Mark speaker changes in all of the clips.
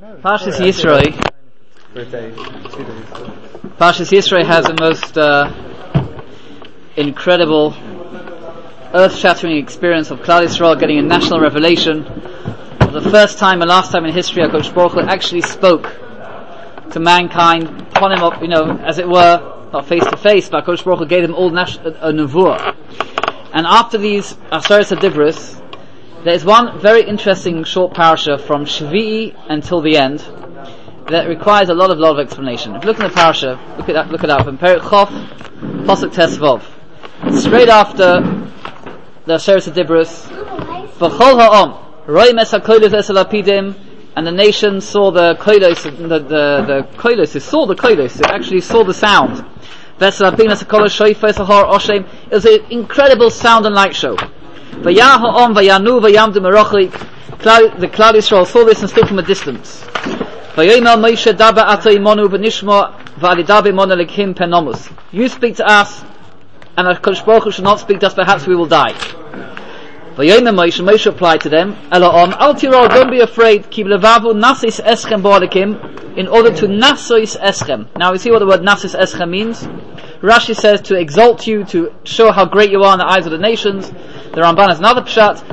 Speaker 1: Parshas Yisro. Parshas Yisro has the most incredible, earth-shattering experience of Klal Yisrael getting a national revelation. For the first time and last time in history, HaKadosh Baruch Hu actually spoke to mankind, upon him up, as it were, not face to face, but HaKadosh Baruch Hu gave them all a nevuah. And after these Aseret HaDibros, there is one very interesting short parasha from Shvi'i until the end that requires a lot of explanation. If you look in the parasha, look it up in Perek Chof, Pasuk Tesvav. Straight after the Aseret HaDibros, V'chol ha'om roim es ha'kolos es ha'lapidim, and the nation saw the kolos, the kolos, it saw the kolos, it actually saw the sound. It was an incredible sound and light show. The Klal Yisrael saw this and stood from a distance. You speak to us, and HaKadosh Baruch Hu should not speak to us, perhaps we will die. Moshe replied to them, don't be afraid, in order to nasois eschem. Now we see what the word nasois eschem means. Rashi says to exalt you, to show how great you are in the eyes of the nations. The Ramban has another pshat,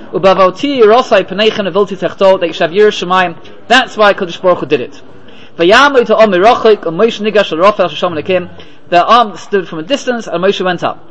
Speaker 1: that's why HaKadosh Baruch Hu did it. The arm stood from a distance, and Moshe went up.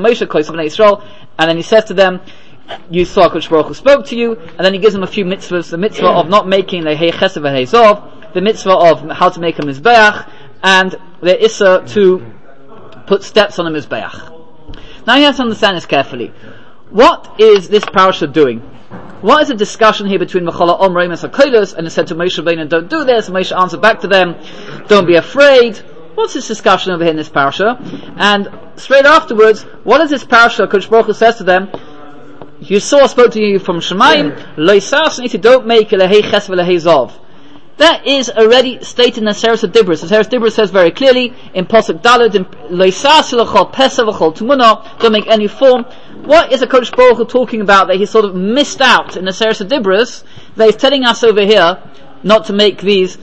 Speaker 1: And then he says to them, you saw HaKadosh Baruch Hu spoke to you, and then he gives them a few mitzvahs, the mitzvah of not making the Hei Chesed v'Hei Zov, the mitzvah of how to make a Mizbeach, and the Issa to put steps on a Mizbeach. Now you have to understand this carefully. What is this parasha doing? What is the discussion here between V'chol ha'om roim es ha'kolos, and it said to Moshe Rabbeinu, don't do this, and Moshe answered back to them, don't be afraid. What's this discussion over here in this parasha? And straight afterwards, what is this parasha? HaKadosh Baruch Hu says to them, you saw, spoke to you from Shemayim, lo yisasniti, don't make a Hei Ches v'Hei Zov. That is already stated in the Aseret HaDibros. The Aseret HaDibros says very clearly in Pasuk Daled, lo yisas l'chol pesach v'chol tumuna, don't make any form. What is HaKadosh Baruch Hu talking about that he sort of missed out in the Aseret HaDibros, that he's telling us over here not to make these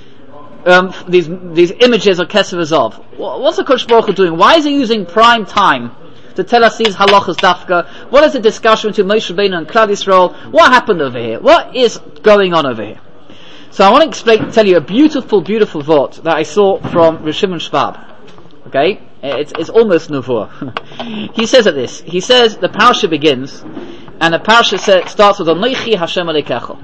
Speaker 1: images of Kesef Zov? What's HaKadosh Baruch Hu doing? Why is he using prime time to tell us these halachas dafka? What is the discussion between Moshe Rabbeinu and Klal Yisrael? What happened over here? What is going on over here? So I want to tell you a beautiful vort that I saw from Rav Shimon Schwab. Okay? It's almost nevuah. He says this. He says the parasha begins, and the parasha starts with Anochi Hashem Elokecha.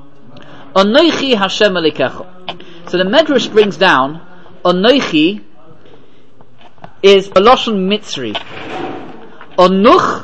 Speaker 1: Anochi Hashem Elokecha. So the Medrash brings down Anochi is Lashon Mitzri. Anuch,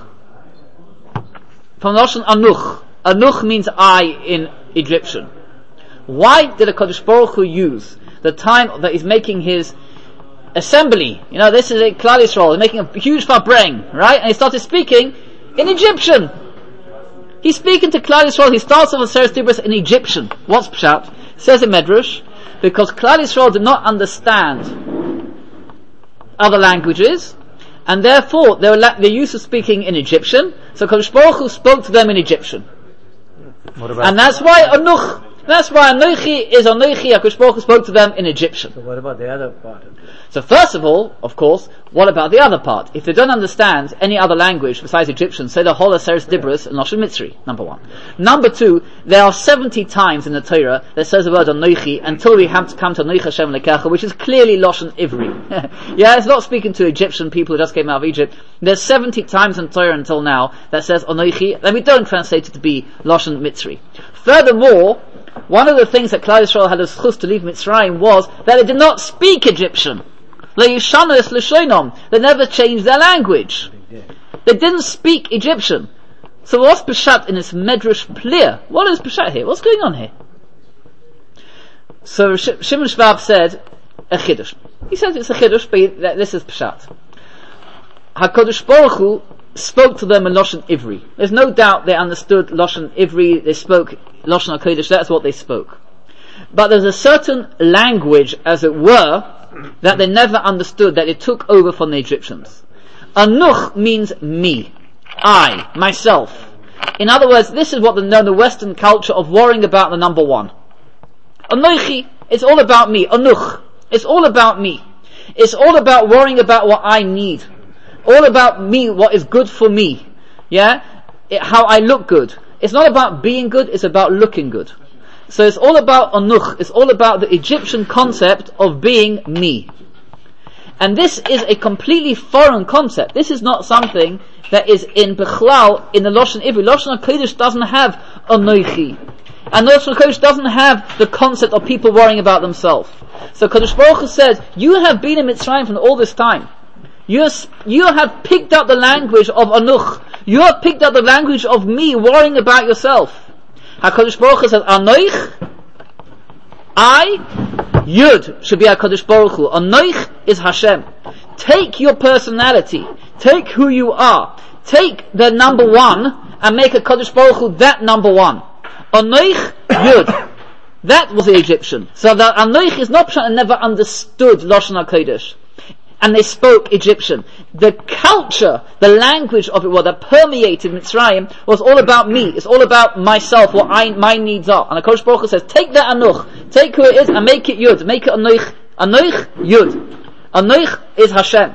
Speaker 1: from Lashon Anuch. Anuch means I in Egyptian. Why did HaKadosh Baruch Hu use the time that he's making his assembly? This is a Klal Yisrael, he's making a huge farbreng, right? And he started speaking in Egyptian. He's speaking to Klal Yisrael, he starts off with Aseret HaDibros in Egyptian. What's pshat? Says in Medrash, because Klal Yisrael did not understand other languages, and therefore they're used to speaking in Egyptian, so HaKadosh Baruch Hu spoke to them in Egyptian. And that's why Anochi is Anochi, HaKadosh Baruch Hu spoke to them in Egyptian.
Speaker 2: So what about the other part?
Speaker 1: So first of all, of course, what about the other part? If they don't understand any other language besides Egyptian, say the whole Aseret HaDibros and Lashon Mitzri, number one. Number two, there are 70 times in the Torah that says the word Anochi until we have to come to Anochi Hashem Elokecha, which is clearly Lashon Ivri. Yeah, it's not speaking to Egyptian people who just came out of Egypt. There's 70 times in Torah until now that says Anochi, and we don't translate it to be Lashon Mitzri. Furthermore, one of the things that Klal Yisrael had a schus to leave Mitzrayim was that they did not speak Egyptian. They never changed their language. They didn't speak Egyptian. So what's Peshat in this Medrash Plir? What is Peshat here? What's going on here? So Shimon Schwab said a Chiddush. He says it's a Chiddush, but this is Peshat. HaKadosh Baruch Hu spoke to them in Lashon Ivri. There's no doubt they understood Lashon Ivri, they spoke Lashon HaKodesh, that's what they spoke. But there's a certain language, as it were, that they never understood, that it took over from the Egyptians. Anuch means me, I, myself. In other words, this is what the Western culture of worrying about the number one. Anoichi, it's all about me. Anuch, it's all about me. It's all about worrying about what I need. All about me, what is good for me. Yeah? How I look good. It's not about being good, it's about looking good. So it's all about anuch, it's all about the Egyptian concept of being me. And this is a completely foreign concept. This is not something that is in Bechlal, in the Lashon Ivri. Lashon HaKodesh doesn't have anoichi. And Lashon HaKodesh doesn't have the concept of people worrying about themselves. So Kadosh Baruch Hu says, you have been in Mitzrayim for all this time. You have picked up the language of anuch. You have picked up the language of me worrying about yourself. HaKadosh Baruch Hu says, Anoich, I, Yud, should be HaKadosh Baruch Hu. Anoich is Hashem. Take your personality. Take who you are. Take the number one and make HaKadosh Baruch Hu that number one. Anoich, Yud. That was the Egyptian. So that Anoich is not and never understood Lashon HaKodesh. And they spoke Egyptian. The culture, the language of it, what that permeated Mitzrayim, was all about me. It's all about myself, what my needs are. And HaKadosh Baruch Hu says, take that anuch, take who it is and make it yud. Make it anuch, yud. Anuch is Hashem.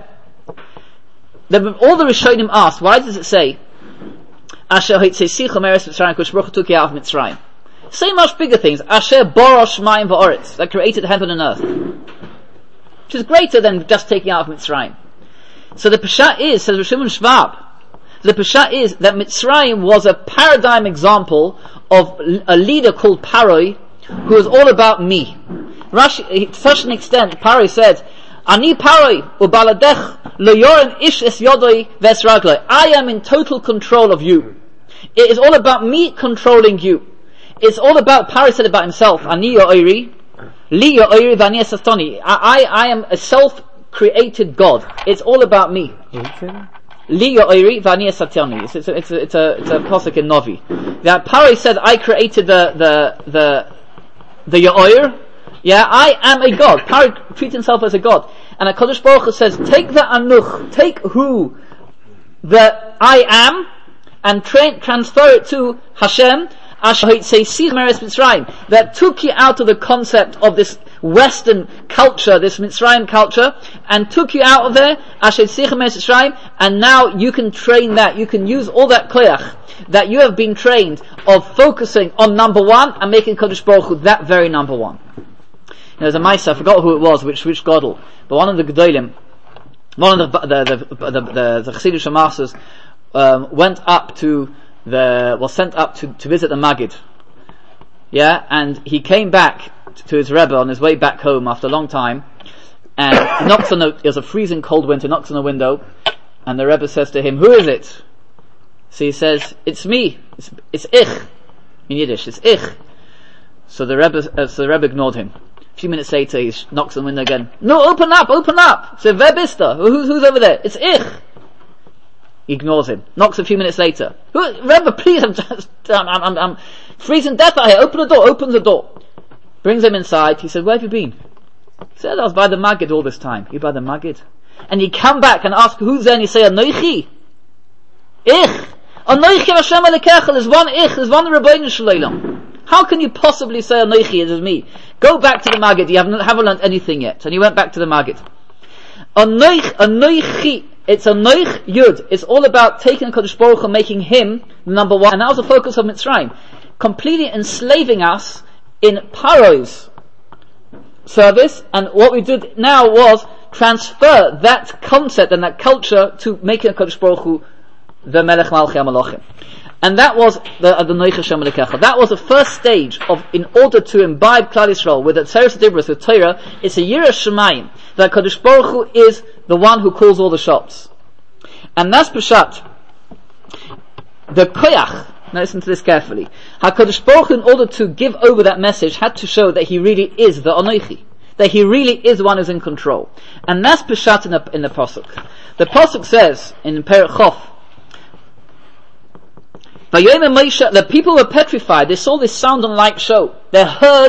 Speaker 1: All the Rishonim asked, why does it say, Asher hoitzesicha meres Mitzrayim, HaKadosh Baruch Hu took you out of Mitzrayim? Say much bigger things. Asher bara shmayim va'oretz, that created heaven and earth. Which is greater than just taking out of Mitzrayim. So the Peshat is, says Rosh Shimon Shvab, the Peshat is that Mitzrayim was a paradigm example of a leader called Paroi, who was all about me. Rashi, to such an extent, Paroi said, Ani Paroi, ubaladech, lo yoren ish es yodoi ves ragloi. I am in total control of you. It is all about me controlling you. It's all about, Paroi said about himself, Ani yo'iri, I am a self-created God. It's all about me. It's a pasuk in Novi. That Paroi said, I created the Ya'ir. Yeah, I am a God. Paroi treats himself as a God. And HaKadosh Baruch Hu says, take the anuch, take who the I am, and transfer it to Hashem, that took you out of the concept of this Western culture, this Mitzrayim culture, and took you out of there, and now you can train that, you can use all that koyach that you have been trained of focusing on number one and making Kodesh Baruch Hu that very number one. There's a Maisa, I forgot who it was, which Godel, but one of the Gedolim, one of the Chassidish masters, was sent up to visit the Maggid. Yeah, and he came back to his Rebbe on his way back home after a long time, and it was a freezing cold winter, knocks on the window, and the Rebbe says to him, who is it? So he says, it's me, it's ich, in Yiddish, it's ich. So the Rebbe ignored him. A few minutes later, he knocks on the window again, no, open up, so wer bist du? Who's over there? It's ich. He ignores him. Knocks a few minutes later. Rebbe, please, I'm freezing death out here. Open the door. Opens the door. Brings him inside. He said, where have you been? He said, I was by the Maggid all this time. You by the Maggid? And you come back and ask who's there, and you say, Anoichi. Ich. Anoichi Hashem Elokecha. There's one ich. There's one Rabbeinu Shalom. How can you possibly say Anoichi? It is me. Go back to the Maggid. You haven't learned anything yet. And he went back to the Maggid. Anoichi. It's a Noich Yud. It's all about taking Kodesh Baruch Hu and making him the number one. And that was the focus of Mitzrayim. Completely enslaving us in Paro's service. And what we did now was transfer that concept and that culture to making Kodesh Baruch Hu the Melech Malchei HaMelachim. And that was the Noich Hashem Elokecha. That was the first stage of, in order to imbibe Klal Yisrael with the Tzeres Dibros, with Torah, it's a Yirah Shemayim, that Kodesh Baruch Hu is the one who calls all the shots. And that's Peshat. The Koyach, now listen to this carefully, HaKadosh Baruch Hu, in order to give over that message, had to show that he really is the Anoichi, that he really is the one who's in control. And that's Peshat in the Pasuk. The Pasuk says, in Perek Chof, the people were petrified. They saw this sound and light show. They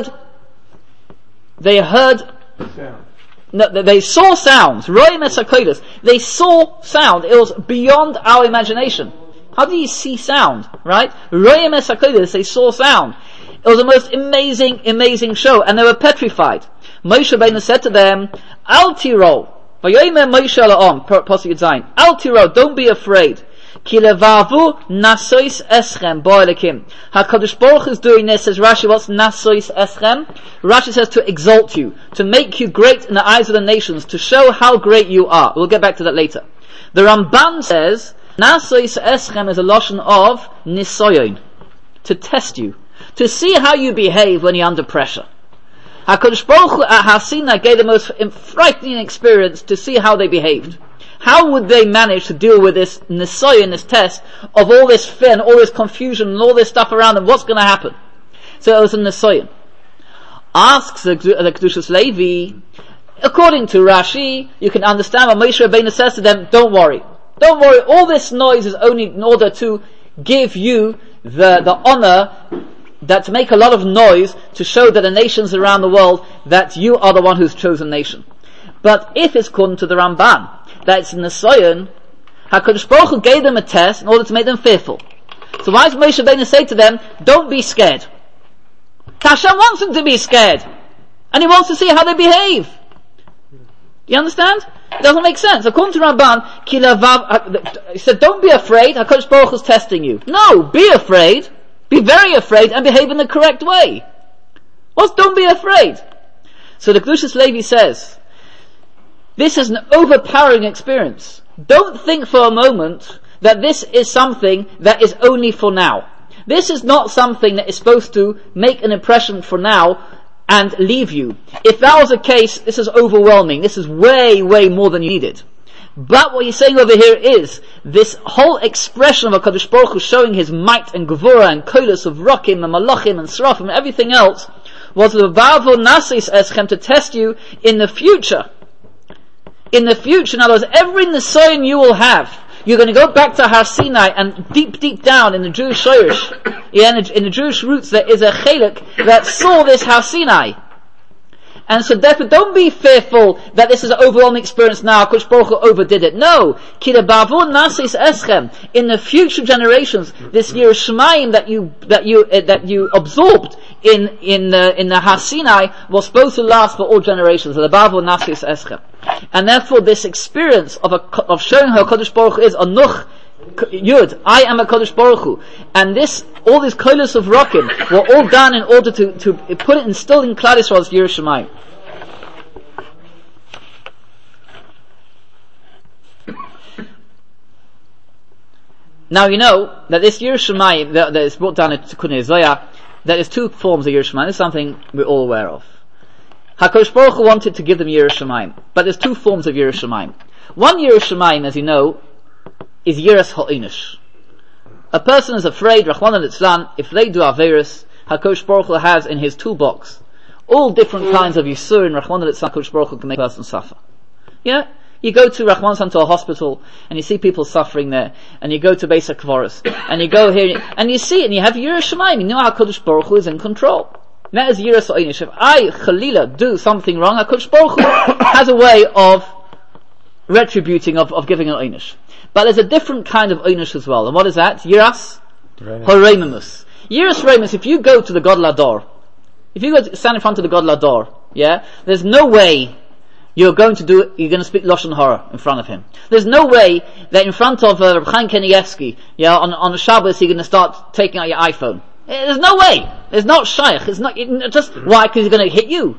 Speaker 1: saw sounds. They saw sound. It was beyond our imagination. How do you see sound? Right? They saw sound. It was the most amazing show, and they were petrified. Moshe Rabbeinu said to them, Al tiro, Vayomer Moshe la'om, Pasuk Zayin, Al tiro, don't be afraid. Ki levavu nasois eschem bo'elekim. HaKadosh Baruch is doing this, says Rashi, what's nasois eschem? Rashi says to exalt you, to make you great in the eyes of the nations, to show how great you are. We'll get back to that later. The Ramban says, nasois eschem is a loshon of nisoyon, to test you, to see how you behave when you're under pressure. HaKadosh Baruch Hu at Har Sinai gave the most frightening experience to see how they behaved. How would they manage to deal with this nisoyon, this test of all this fear and all this confusion and all this stuff around them? What's going to happen? So it was a nisoyon. Asks the Kedushas Levi, according to Rashi, you can understand what Moshe Rabbeinu says to them, don't worry, all this noise is only in order to give you the honor, that to make a lot of noise to show that the nations around the world that you are the one who's chosen nation. But if it's according to the Ramban that it's nisoyon, HaKadosh Baruch Hu gave them a test in order to make them fearful. So why does Moshe Rabbeinu say to them, don't be scared? Hashem wants them to be scared, and He wants to see how they behave. Do you understand? It doesn't make sense. According to Ramban, he said, don't be afraid, HaKadosh Baruch Hu is testing you. No, be afraid, be very afraid, and behave in the correct way. What's don't be afraid? So the Kedushas Levi says, this is an overpowering experience. Don't think for a moment that this is something that is only for now. This is not something that is supposed to make an impression for now and leave you. If that was the case, this is overwhelming. This is way more than you needed. But what he's saying over here is, this whole expression of HaKadosh Baruch Hu showing His might and gevura and kolos of rokim and malachim and srafim and everything else, was the vavo nasis eschem, to test you in the future. In the future, in other words, every nisoyon you will have, you're going to go back to Har Sinai, and deep down in the Jewish shorish, in the Jewish roots, there is a chelik that saw this Har Sinai. And so therefore don't be fearful that this is an overwhelming experience now, HaKadosh Baruch Hu overdid it. No. Ki lebavu nasis eschem. In the future generations, this Yiras Shamayim that you absorbed in the Har Sinai was supposed to last for all generations. Lebavu nasis eschem. And therefore this experience of showing how HaKadosh Baruch Hu is Anuch Yud, I am a HaKadosh Baruch Hu, and all these kolos of rokim were all done in order to put it instilled in Klal Yisrael's Yiras Shamayim. Now you know that this Yiras Shamayim that is brought down in Tikkun Zoya, that is two forms of Yiras Shamayim. This is something we're all aware of. HaKadosh Baruch Hu wanted to give them Yiras Shamayim, but there's two forms of Yiras Shamayim. One Yiras Shamayim, as you know, is Yiras Ha'inish. A person is afraid, Rachmana litzlan, if they do Averis, HaKadosh Baruch Hu has in His toolbox all different kinds of Yisur, and Rachmana litzlan, HaKadosh Baruch Hu can make a person suffer. Yeah? You go to Rachmana to a hospital, and you see people suffering there, and you go to Beis HaKvaros, and you go here, and you see it, and you have Yiras Shamayim, you know HaKadosh Baruch Hu is in control. That is Yiras Ha'inish. If I, Chalila, do something wrong, HaKadosh Baruch Hu has a way of retributing, of giving an Einish. But there's a different kind of Einish as well. And what is that? Yiras Horeimimus. Yiras Horeimimus, if you go to the Gadol Hador, if you go to stand in front of the Gadol Hador, yeah, there's no way you're going to speak Lashon Hara in front of him. There's no way that in front of Reb Chaim Kanievsky, yeah, on Shabbos you're going to start taking out your iPhone. There's no way. It's not shaykh. It's not, just, why? Because he's going to hit you.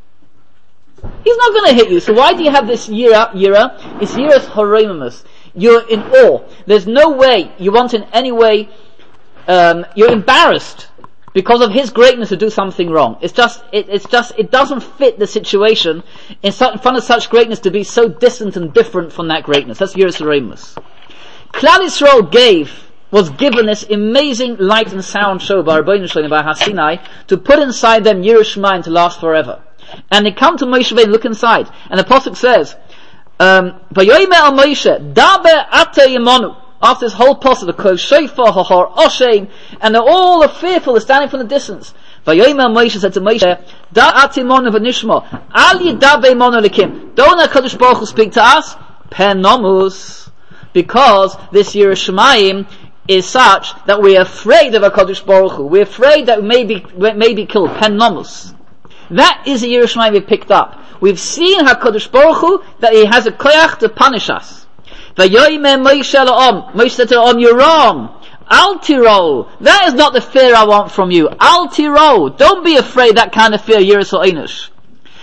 Speaker 1: He's not going to hit you. So why do you have this yira? It's Yiras Horeimimus. You're in awe. There's no way you want in any way, you're embarrassed because of his greatness to do something wrong. It doesn't fit the situation in front of such greatness to be so distant and different from that greatness. That's Yiras Horeimimus. Klal Yisrael was given this amazing light and sound show by Rabbeinu Shalom, by Har Sinai, to put inside them Yiras Shamayim to last forever. And they come to Moshe Rabbeinu, look inside, and the Pasuk says, Vayomer al Moshe, Daber ate yemonu. After this whole Pasuk, the Kol Shofar, Hahar, Oshem, and they're all fearful, they're standing from the distance. Vayomer al Moshe said to Moshe, Da ate yemonu v'nishma, Al yidabe yemonu likim. Don't HaKadosh Baruch Hu speak to us? Pen nomus. Because this Yiras Shamayim is such that we're afraid of HaKadosh Baruch Hu. We're afraid that we may be killed. Pen nomus. That is the Yiras Shamayim we picked up. We've seen HaKadosh Baruch Hu, that He has a koyach to punish us. Moshe said to Om, you're wrong. Al tiro. That is not the fear I want from you. Al tiro. Don't be afraid that kind of fear, Yiras Ha'inish.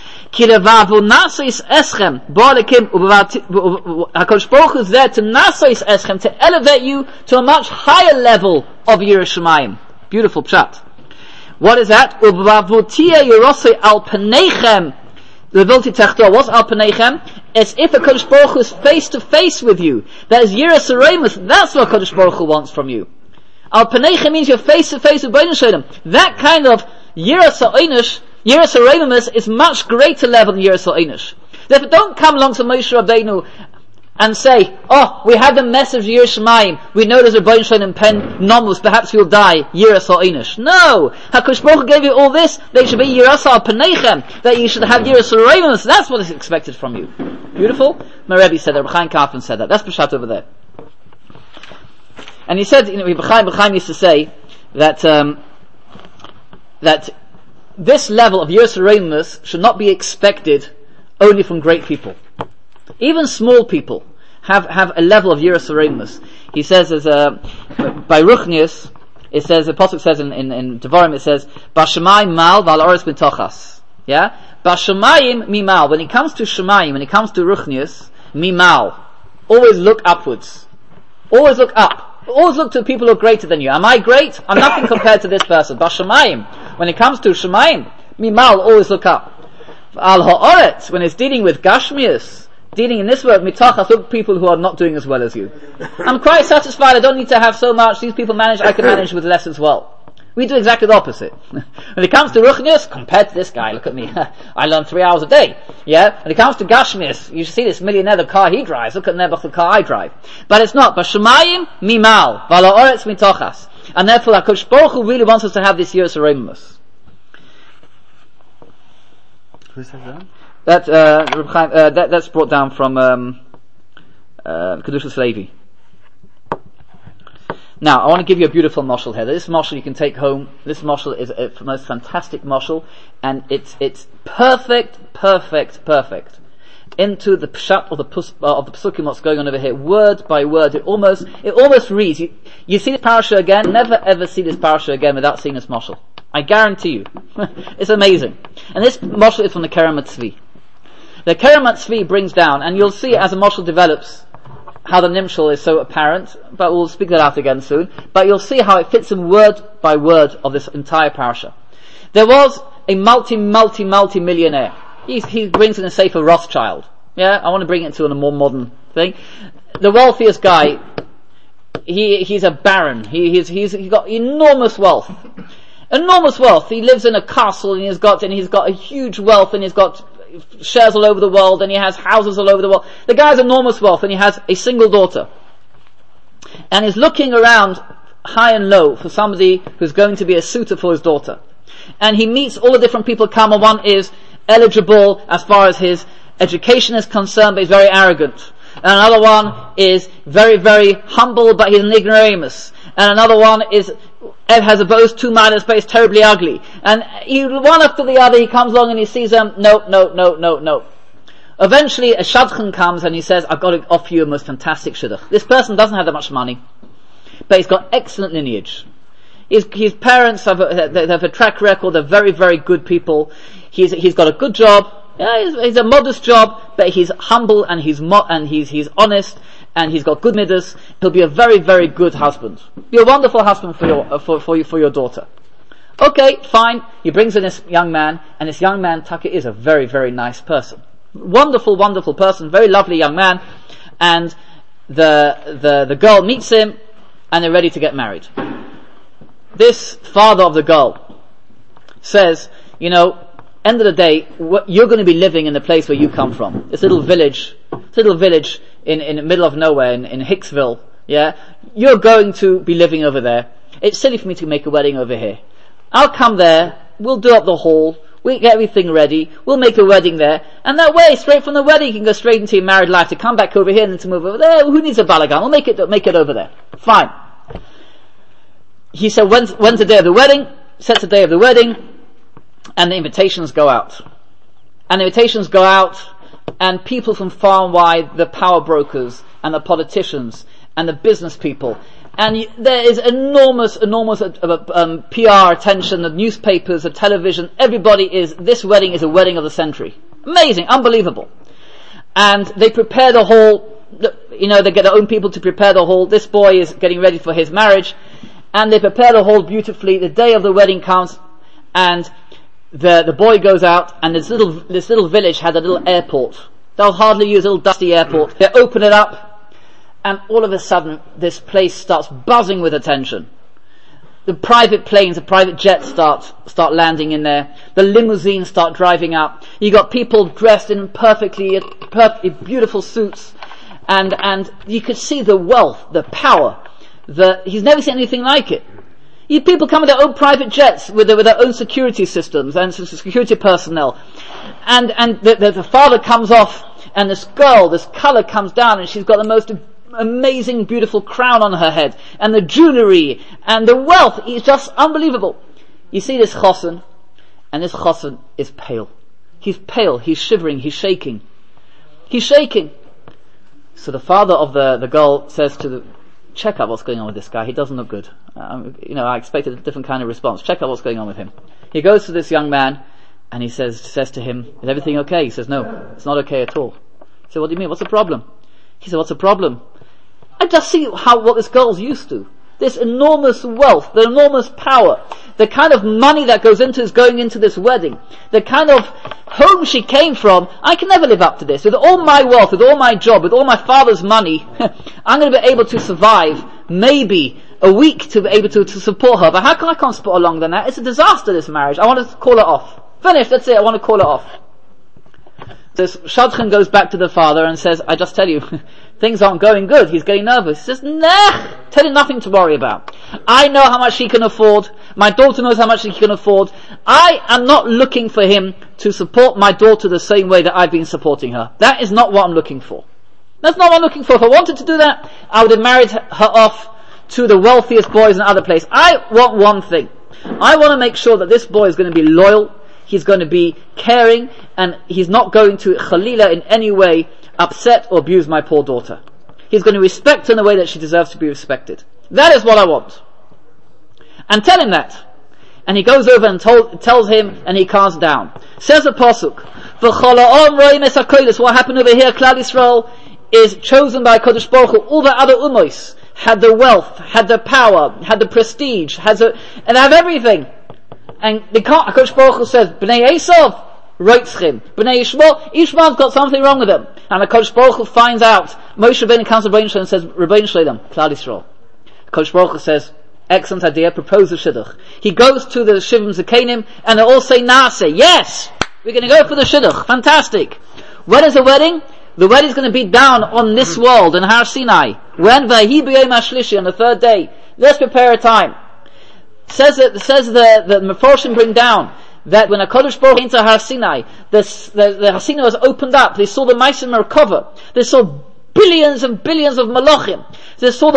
Speaker 1: HaKadosh Baruch Hu is there to nasois eschem, to elevate you to a much higher level of Yiras Shamayim. Beautiful pshat. What is that? Al panechem. The ability techtor. What's al panechem? As if HaKadosh Baruch Hu is face to face with you. That is Yiras Haremus. That's what HaKadosh Baruch Hu wants from you. Al panechem means you're face to face with Bnei Shalom. That kind of Yiras Ha'inish, Yiras Haremus, is much greater level than Yiras Ha'inish. Therefore, don't come along to Moshe Rabbeinu and say, oh, we have the message of Yiras Shamayim. We know there's a Bnei Shalom pen nomus. Perhaps you'll die. Yiras Ha'inish. No, HaKadosh Baruch Hu gave you all this. They should be Yiras Al Panechem. That you should have Yiras Haremus. That's what is expected from you. Beautiful. My Rebbe said that. Reb Chaim Kaufman said that. That's Peshat over there. And he said, Reb Chaim used to say that that this level of Yiras Haremus should not be expected only from great people. Even small people have a level of Yiras Haremus. He says, by Ruchnius, it says, the Pasuk says in Devarim, it says, Bashamayim mal val oris b'tochas. Yeah? Bashamayim mimal. When it comes to Shamayim, when it comes to Ruchnius, mimal. Always look upwards. Always look up. Always look to people who are greater than you. Am I great? I'm nothing compared to this person. Bashamayim. When it comes to Shamayim, mimal, always look up. Al ha'oretz, when it's dealing with Gashmius, dealing in this world, mitachas, look people who are not doing as well as you. I'm quite satisfied, I don't need to have so much, these people manage, I can manage with less as well. We do exactly the opposite. When it comes to Ruchnius, compared to this guy, look at me, I learn 3 hours a day. Yeah? When it comes to Gashmius, you should see this millionaire, the car he drives, look at Nebuch, the car I drive. But it's not. Bashamayim, mimal, vala oretz mitachas. And therefore, HaKadosh Baruch Hu really wants us to have this Yiras Haremus.
Speaker 2: Who says that?
Speaker 1: That's brought down from Kedushas Levi. Now, I want to give you a beautiful mashal here. This mashal you can take home. This mashal is a most fantastic mashal, and it's perfect into the pshat of the psukim. What's going on over here, word by word. It almost reads. You see this parasha again. Never ever see this parasha again without seeing this mashal. I guarantee you. It's amazing. And this mashal is from the Kerem Tzvi. The Kerem Tzvi brings down, and you'll see as the mashal develops, how the nimshal is so apparent, but we'll speak that out again soon. But you'll see how it fits in word by word of this entire parasha. There was a multi-millionaire. He brings in a Sefer Rothschild. Yeah, I want to bring it to a more modern thing. The wealthiest guy, he's a baron. He's got enormous wealth. Enormous wealth. He lives in a castle, and he's got a huge wealth, and he's got shares all over the world, and he has houses all over the world. The guy has enormous wealth, and he has a single daughter. And he's looking around high and low for somebody who's going to be a suitor for his daughter. And he meets all the different people come, and one is eligible as far as his education is concerned, but he's very arrogant. And another one is very, very humble, but he's an ignoramus. And another one has a boast 2 minus, but he's terribly ugly. And one after the other, he comes along and he sees them, no. Eventually, a shadchan comes and he says, I've got to offer you a most fantastic shidduch. This person doesn't have that much money, but he's got excellent lineage. His parents have a track record, they're very, very good people. He's got a good job. Yeah, he's a modest job, but he's humble and he's honest, and he's got good midas. He'll be a very, very good husband. Be a wonderful husband for your daughter. Okay, fine. He brings in this young man, and this young man, Taka, is a very, very nice person. Wonderful, wonderful person, very lovely young man. And the girl meets him, and they're ready to get married. This father of the girl says, end of the day, you're going to be living in the place where you come from. This little village in the middle of nowhere in Hicksville. Yeah, you're going to be living over there. It's silly for me to make a wedding over here. I'll come there. We'll do up the hall. We'll get everything ready. We'll make a wedding there, and that way, straight from the wedding, you can go straight into your married life. To come back over here and then to move over there, who needs a balagan? We'll make it over there. Fine. he said, when's the day of the wedding? Sets the day of the wedding, and the invitations go out. And people from far and wide, the power brokers, and the politicians, and the business people, and there is enormous PR attention, the newspapers, the television, this wedding is a wedding of the century. Amazing, unbelievable. And they prepare the hall, they get their own people to prepare the hall. This boy is getting ready for his marriage, and they prepare the hall beautifully. The day of the wedding comes, and the boy goes out, and this little village had a little airport. They'll hardly use a little dusty airport. They open it up, and all of a sudden, this place starts buzzing with attention. The private planes, the private jets start landing in there. The limousines start driving up. You got people dressed in perfectly beautiful suits, and you could see the wealth, the power. He's never seen anything like it. You people come with their own private jets, with their own security systems and security personnel, and the father comes off, and this colour comes down, and she's got the most amazing, beautiful crown on her head, and the jewellery, and the wealth is just unbelievable. You see this chosson, and this chosson is pale. He's pale, he's shivering, he's shaking. So the father of the girl says check out what's going on with this guy, he doesn't look good. I expected a different kind of response. Check out what's going on with him. He goes to this young man, and he says to him, is everything okay? He says, no, it's not okay at all. He said, what do you mean, what's the problem? He said, what's the problem? I just see what this girl's used to. This enormous wealth, the enormous power, the kind of money that is going into this wedding, the kind of home she came from. I can never live up to this. With all my wealth, with all my job, with all my father's money, I'm going to be able to survive maybe a week to be able to support her. But how come I can't support her longer than that? It's a disaster, this marriage. I want to call it off. Finished, that's it, I want to call it off. This Shadchan goes back to the father and says, I just tell you, things aren't going good. He's getting nervous. He says, nah, tell you nothing to worry about. I know how much he can afford. My daughter knows how much she can afford. I am not looking for him to support my daughter the same way that I've been supporting her. That is not what I'm looking for. That's not what I'm looking for. If I wanted to do that, I would have married her off to the wealthiest boys in other place. I want one thing. I want to make sure that this boy is going to be loyal. He's going to be caring, and he's not going to, Khalila, in any way upset or abuse my poor daughter. He's going to respect her in the way that she deserves to be respected. That is what I want. And tell him that. And he goes over and tells him, and he calms down. Says the Pasuk, what happened over here, Klal Yisrael is chosen by Kodesh Baruch Hu. All the other ummos had the wealth, had the power, had the prestige, and have everything. And they can't, Kodesh Baruch Hu says, Bnei Esav, Reitzchim. Bnei Ishmael's got something wrong with them. And the Kodesh Baruch Hu finds out, Moshe Rabbeinu comes to Rabbeinu Shalom and says, Rabbeinu Shalom, Klal Yisrael. Kodesh Baruch Hu says, excellent idea, propose a shidduch. He goes to the Shivim Zekanim, and they all say, Naaseh, yes! We're going to go for the shidduch. Fantastic. When is the wedding? The wedding is going to be down on this world, in Har Sinai. When? Vahi b'yom hashlishi, on the third day. Let's prepare a time. Says the Meforshim bring down that when a Kodesh Baruch came to Har Sinai, the Har Sinai was opened up. They saw the Ma'aser Merkava. They saw billions and billions of malachim. They saw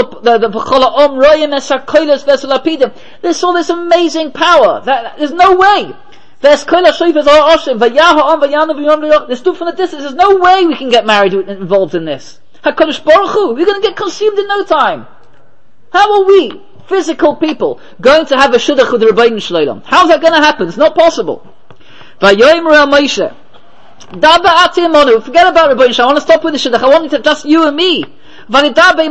Speaker 1: they saw this amazing power. There's no way. They stood from the distance. There's no way we can get married involved in this. HaKadosh Baruch Hu, we're going to get consumed in no time. How are we, physical people, going to have a shidduch with the Rebbeinu Shalom? How's that going to happen? It's not possible. Vayomer el Moshe, forget about Rebbeinu Shalom. I want to stop with the shidduch. I want it just you and me. Don't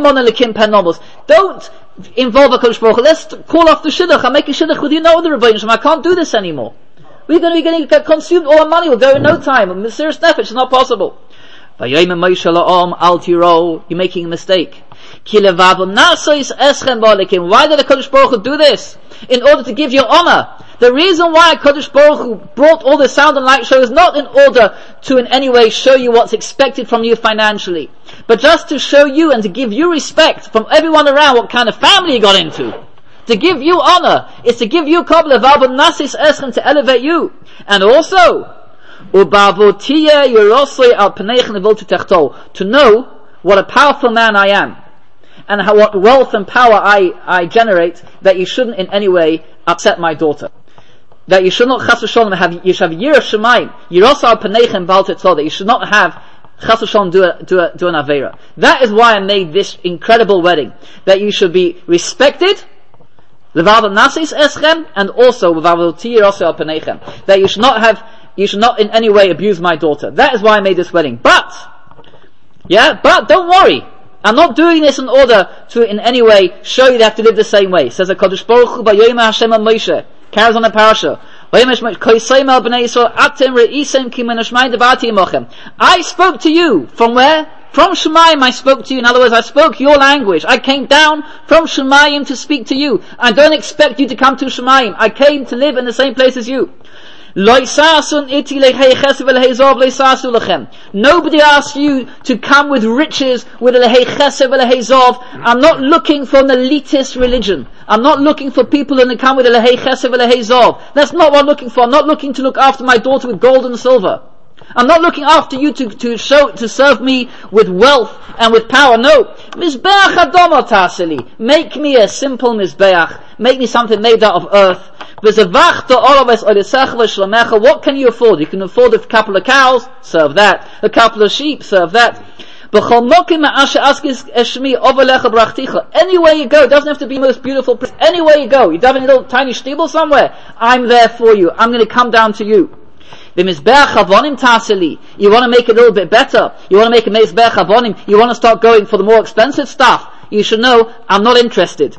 Speaker 1: involve HaKadosh Baruch Hu. Let's call off the shidduch. I'm making shidduch with you, no other Rebbeinu Shalom. I can't do this anymore. We're going to get consumed. All our money will go in no time. A serious nefesh. It's not possible. Vayomer Moshe la'om al tiro. You're making a mistake. Why did the Kodesh Baruch Hu do this? In order to give you honor. The reason why Kodesh Baruch Hu brought all the sound and light show is not in order to in any way show you what's expected from you financially, but just to show you and to give you respect from everyone around what kind of family you got into. To give you honor. It's to give you kabbalah, to elevate you. And also, to know what a powerful man I am. and what wealth and power I generate, that you shouldn't in any way upset my daughter. That you should not chas v'sholem you should have yirah shemayim, yirasa al-paneichem bal tetzlah, that you should not have chas v'sholem do an aveira. That is why I made this incredible wedding, that you should be respected, levav nasis eschem, and also levav yirasa al-paneichem, that you should not in any way abuse my daughter. That is why I made this wedding. But don't worry, I'm not doing this in order to in any way show you they have to live the same way. Says HaKadosh Baruch Hu B'yoyim Hashem Moshe, carries on the parasha. I spoke to you from where? From Shemayim I spoke to you. In other words, I spoke your language. I came down from Shemayim to speak to you. I don't expect you to come to Shemayim. I came to live in the same place as you. Nobody asks you to come with riches, with a lehei chesed v'lehei zov. I'm not looking for an elitist religion. I'm not looking for people who come with a lehei chesed v'lehei zov. That's not what I'm looking for. I'm not looking to look after my daughter with gold and silver. I'm not looking after you to serve me with wealth and with power. No. Mizbeach adama taseli. Make me a simple mizbeach. Make me something made out of earth. What can you afford? You can afford a couple of cows, serve that. A couple of sheep, serve that. Anywhere you go, it doesn't have to be the most beautiful place. Anywhere you go, you have a little tiny stable somewhere, I'm there for you. I'm going to come down to you. You want to make it a little bit better. You want to make a mizbeach avonim. You want to start going for the more expensive stuff. You should know, I'm not interested.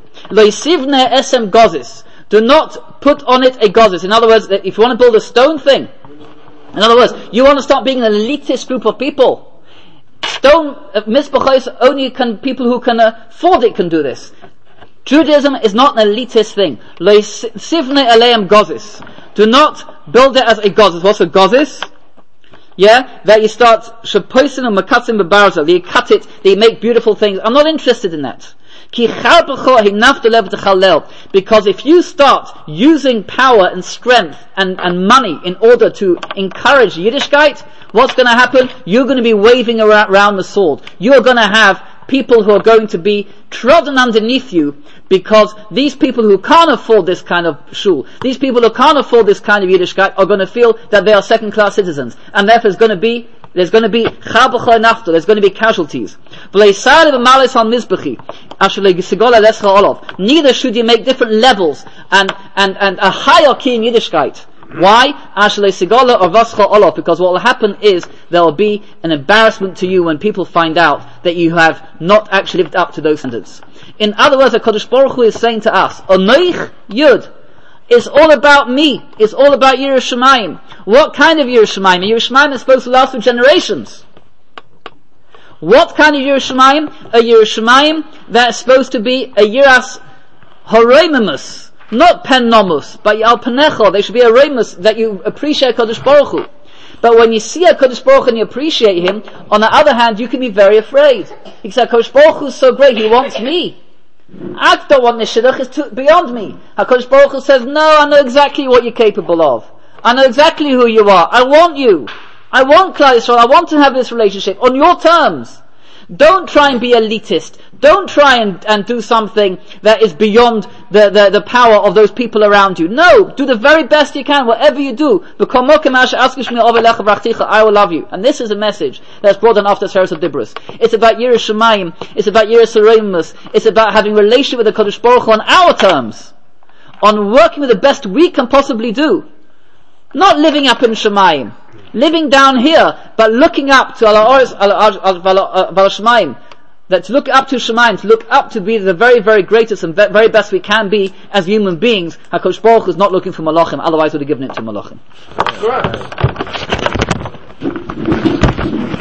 Speaker 1: Do not put on it a gozis. In other words, if you want to build a stone thing, in other words, you want to start being an elitist group of people. Stone misbachos only people who can afford it can do this. Judaism is not an elitist thing. Sivne aleim gozis. Do not build it as a gozis. What's a gozis? That you start shapoisin and makatzim bebarza. That you cut it. That you make beautiful things. I'm not interested in that. Because if you start using power and strength and money in order to encourage Yiddishkeit, what's going to happen? You're going to be waving around the sword. You're going to have people who are going to be trodden underneath you, because these people who can't afford this kind of shul, these people who can't afford this kind of Yiddishkeit are going to feel that they are second-class citizens, and therefore there's going to be there's going to be casualties. Neither should you make different levels and a hierarchy in Yiddishkeit. Why? Because what will happen is there will be an embarrassment to you when people find out that you have not actually lived up to those standards. In other words, HaKadosh Baruch Hu is saying to us, Onoich Yud, it's all about me. It's all about Yirah Shamayim. What kind of Yirah Shamayim? Yirah Shamayim is supposed to last for generations. What kind of Yirah Shamayim? A Yirah Shamayim that is supposed to be a Yiras Horoimimus, not Pennomus, but Al Panecho. They should be a Reimus, that you appreciate HaKadosh Baruch Hu. But when you see HaKadosh Baruch Hu and you appreciate Him, on the other hand, you can be very afraid. He said, HaKadosh Baruch Hu is so great, He wants me. I don't want this shidduch, it's beyond me. HaKadosh Baruch Hu says, no, I know exactly what you're capable of. I know exactly who you are. I want you. I want Klal Yisrael. I want to have this relationship on your terms. Don't try and be elitist. Don't try and do something that is beyond the power of those people around you. No, do the very best you can, whatever you do. I will love you. And this is a message that's brought on after Seres of Dibros. It's about Yirah Shamayim. It's about Yirah Sareimus. It's about having a relationship with the Kodesh Baruch Hu on our terms. On working with the best we can possibly do. Not living up in Shamayim. Living down here, but looking up to Shamayim. That to look up to Shamayim, to look up to be the very, very greatest and very best we can be as human beings. HaKadosh Baruch Hu is not looking for Malachim, otherwise would have given it to Malachim.